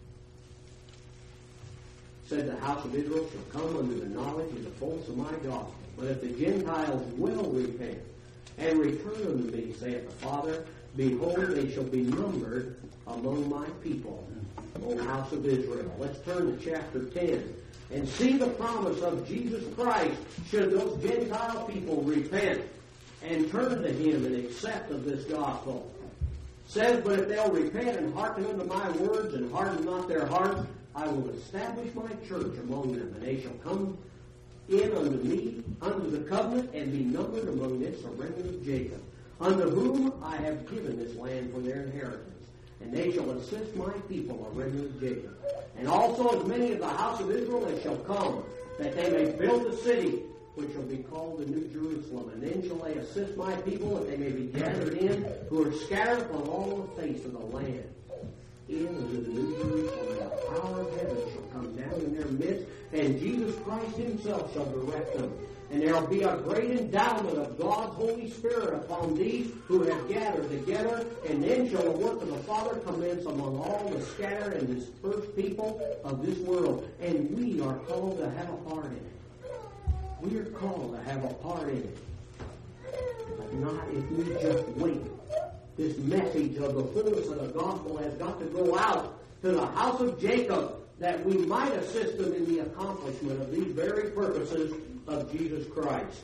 said the house of Israel shall come under the knowledge of the fullness of my gospel. But if the Gentiles will repent and return unto me, saith the Father, behold, they shall be numbered among my people, O house of Israel. Let's turn to chapter 10 and see the promise of Jesus Christ should those Gentile people repent and turn to him and accept of this gospel. It says, but if they'll repent and hearken unto my words and harden not their hearts, I will establish my church among them, and they shall come in unto me, unto the covenant, and be numbered among this a remnant of Jacob, unto whom I have given this land for their inheritance. And they shall assist my people, a remnant of Jacob. And also as many of the house of Israel as shall come, that they may build a city, which shall be called the New Jerusalem. And then shall they assist my people, that they may be gathered in, who are scattered upon all the face of the land. In unto the New Jerusalem, and the power of heaven shall come down in their midst, and Jesus Christ himself shall direct them. And there will be a great endowment of God's Holy Spirit upon these who have gathered together, and then shall the work of the Father commence among all the scattered and dispersed people of this world. And we are called to have a part in it. We are called to have a part in it. But not if we just wait. This message of the fullness of the gospel has got to go out to the house of Jacob, that we might assist them in the accomplishment of these very purposes of Jesus Christ.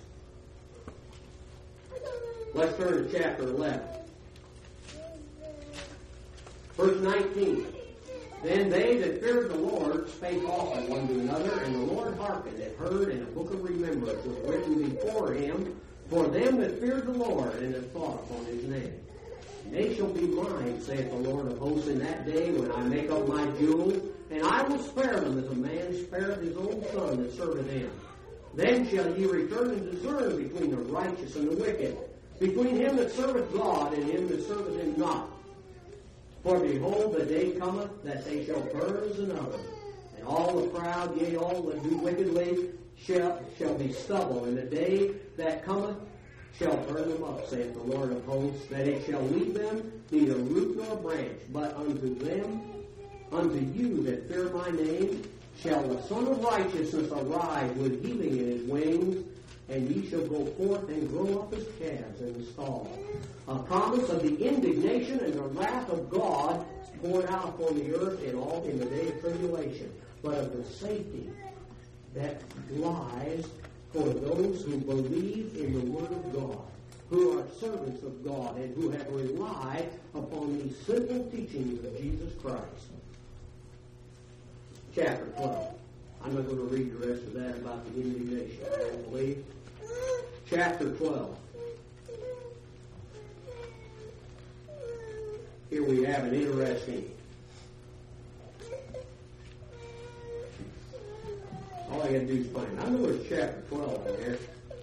Let's turn to chapter 11. Verse 19. Then they that feared the Lord spake also one to another, and the Lord hearkened and heard, and a book of remembrance was written before him for them that feared the Lord and that thought upon his name. And they shall be mine, saith the Lord of hosts, in that day when I make up my jewels, and I will spare them as a man spareth his own son that serveth him. Then shall ye return and discern between the righteous and the wicked, between him that serveth God and him that serveth him not. For behold, the day cometh that they shall burn as an oven, And all the proud, yea, all that do wickedly, shall be stubble. And the day that cometh shall burn them up, saith the Lord of hosts, that it shall leave them neither root nor branch. But unto you that fear my name, shall the Son of Righteousness arise with healing in his wings, and ye shall go forth and grow up as calves in the stall. A promise of the indignation and the wrath of God poured out upon the earth in the day of tribulation, but of the safety that lies for those who believe in the Word of God, who are servants of God, and who have relied upon these simple teachings of Jesus Christ. Chapter 12. I'm not going to read the rest of that about the indignation, I don't believe. Chapter 12. Here we have an interesting. All I got to do is find. I know there's chapter 12 in there.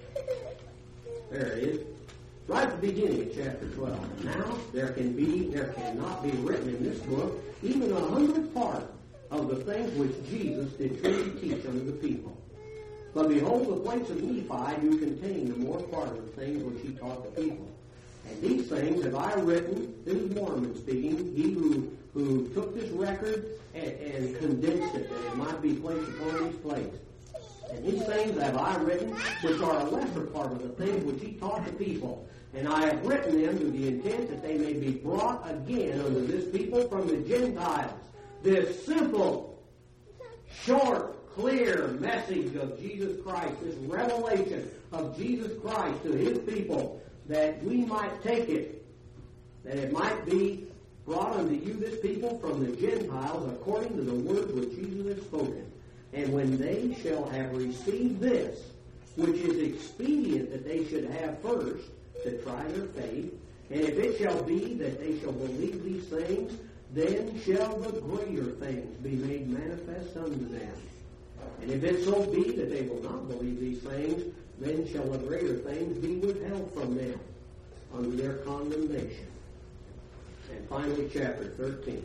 There it is. Right at the beginning of chapter 12. Now there cannot be written in this book even 100th part of the things which Jesus did truly teach unto the people. But behold, the plates of Nephi do contain the more part of the things which he taught the people. And these things have I written, this is Mormon speaking, he who took this record and condensed it, that it might be placed upon these plates. And these things have I written, which are a lesser part of the things which he taught the people. And I have written them to the intent that they may be brought again unto this people from the Gentiles. This simple, short, clear message of Jesus Christ, this revelation of Jesus Christ to his people, that we might take it, that it might be brought unto you, this people, from the Gentiles, according to the words which Jesus has spoken. And when they shall have received this, which is expedient that they should have first, to try their faith, and if it shall be that they shall believe these things, then shall the greater things be made manifest unto them. And if it so be that they will not believe these things, then shall the greater things be withheld from them unto their condemnation. And finally, chapter 13.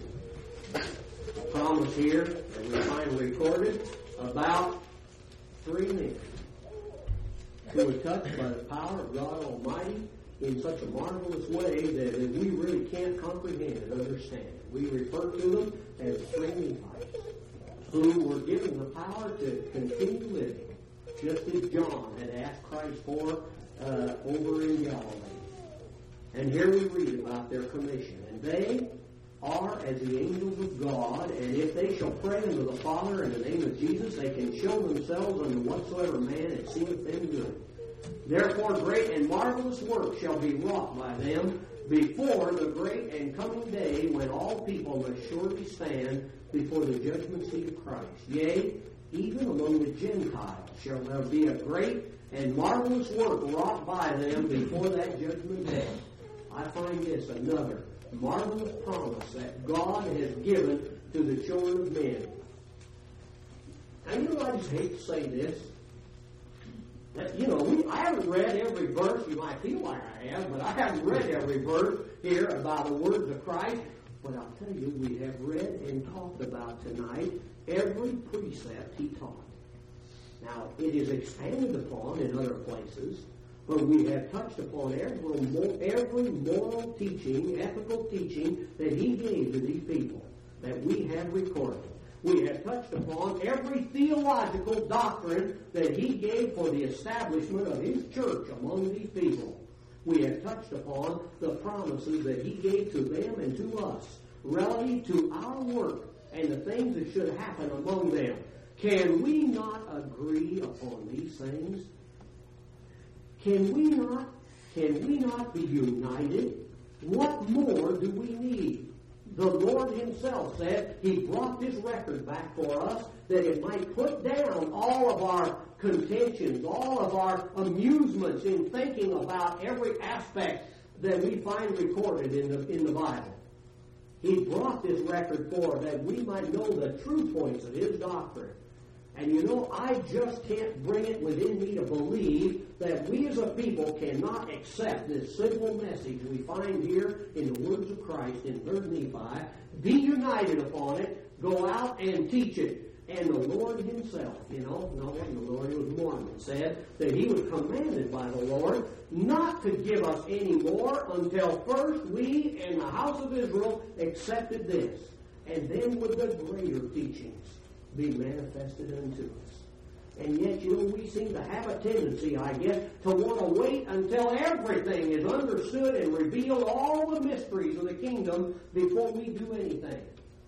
A promise here that we find recorded about 3 men who were touched by the power of God Almighty in such a marvelous way that we really can't comprehend and understand it. We refer to them as 3 Nephites who were given the power to continue living, just as John had asked Christ for over in Galilee. And here we read about their commission. And they are as the angels of God, and if they shall pray unto the Father in the name of Jesus, they can show themselves unto whatsoever man it seemeth them good. Therefore great and marvelous works shall be wrought by them before the great and coming day, when all people must surely stand before the judgment seat of Christ. Yea, even among the Gentiles shall there be a great and marvelous work wrought by them before that judgment day. I find this another marvelous promise that God has given to the children of men. And I just hate to say this. That, I haven't read every verse. You might feel like I have, but I haven't read every verse here about the words of Christ. But I'll tell you, we have read and talked about tonight every precept he taught. Now, it is expanded upon in other places, but we have touched upon every moral teaching, ethical teaching that he gave to these people that we have recorded. We have touched upon every theological doctrine that he gave for the establishment of his church among these people. We have touched upon the promises that he gave to them and to us relative to our work and the things that should happen among them. Can we not agree upon these things? Can we not be united? What more do we need? The Lord himself said he brought this record back for us that it might put down all of our contentions, all of our amusements in thinking about every aspect that we find recorded in the Bible. He brought this record for that we might know the true points of his doctrine. And I just can't bring it within me to believe that we as a people cannot accept this simple message we find here in the words of Christ in 3 Nephi, be united upon it, go out and teach it, And the Lord himself, no, it wasn't the Lord, it was Mormon, said that he was commanded by the Lord not to give us any more until first we and the house of Israel accepted this. And then would the greater teachings be manifested unto us. And yet, we seem to have a tendency, I guess, to want to wait until everything is understood and revealed, all the mysteries of the kingdom, before we do anything.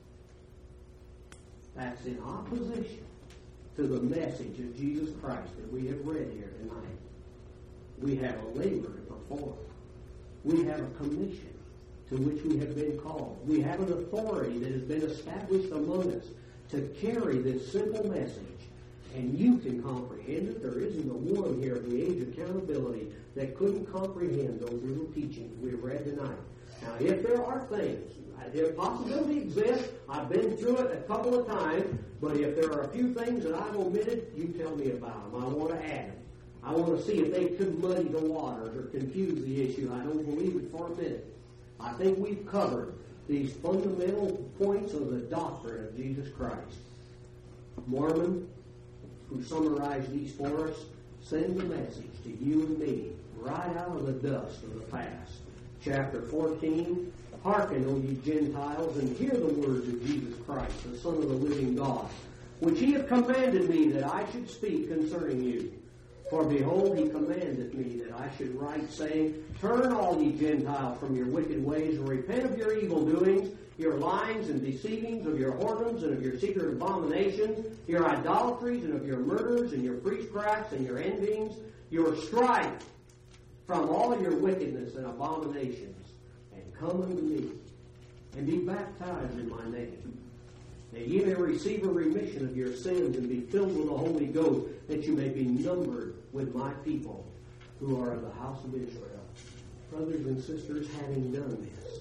That's in opposition to the message of Jesus Christ that we have read here tonight. We have a labor to perform. We have a commission to which we have been called. We have an authority that has been established among us to carry this simple message. And you can comprehend it. There isn't a one here of the age of accountability that couldn't comprehend those little teachings we have read tonight. Now, if there are things, if possibility exists, I've been through it a couple of times, but if there are a few things that I've omitted, you tell me about them. I want to add them. I want to see if they could muddy the waters or confuse the issue. I don't believe it for a minute. I think we've covered these fundamental points of the doctrine of Jesus Christ. Mormon, who summarized these for us, send the message to you and me right out of the dust of the past. Chapter 14, hearken, O ye Gentiles, and hear the words of Jesus Christ, the Son of the living God, which he hath commanded me that I should speak concerning you. For behold, he commandeth me that I should write, saying, Turn all ye Gentiles from your wicked ways, and repent of your evil doings, your lyings and deceivings, of your whoredoms and of your secret abominations, your idolatries and of your murders and your priestcrafts and your envyings, your strife, from all your wickedness and abominations, and come unto me, and be baptized in my name, that ye may receive a remission of your sins, and be filled with the Holy Ghost, that you may be numbered with my people, who are of the house of Israel. Brothers and sisters, having done this,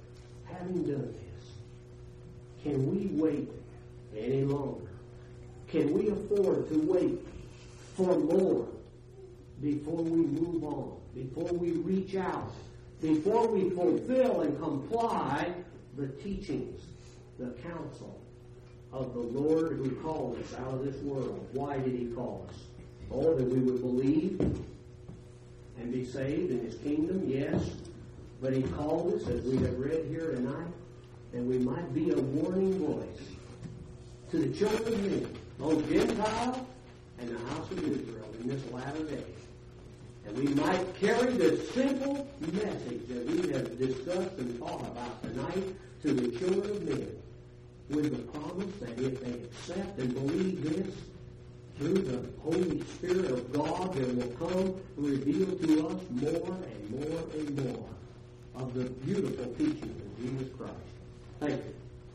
can we wait any longer? Can we afford to wait for more before we move on, before we reach out, before we fulfill and comply the teachings, the counsel of the Lord who called us out of this world? Why did he call us? Oh, that we would believe and be saved in his kingdom, yes. But he called us, as we have read here tonight, that we might be a warning voice to the children of men, both Gentile and the house of Israel, in this latter day. And we might carry the simple message that we have discussed and thought about tonight to the children of men, with the promise that if they accept and believe this, through the Holy Spirit of God, there will come reveal to us more and more and more of the beautiful teachings of Jesus Christ. Thank you.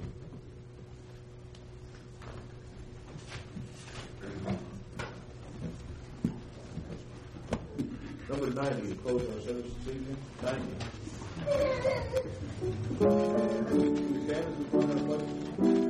Number 90, to close our service this evening. 90. We stand as we find our places.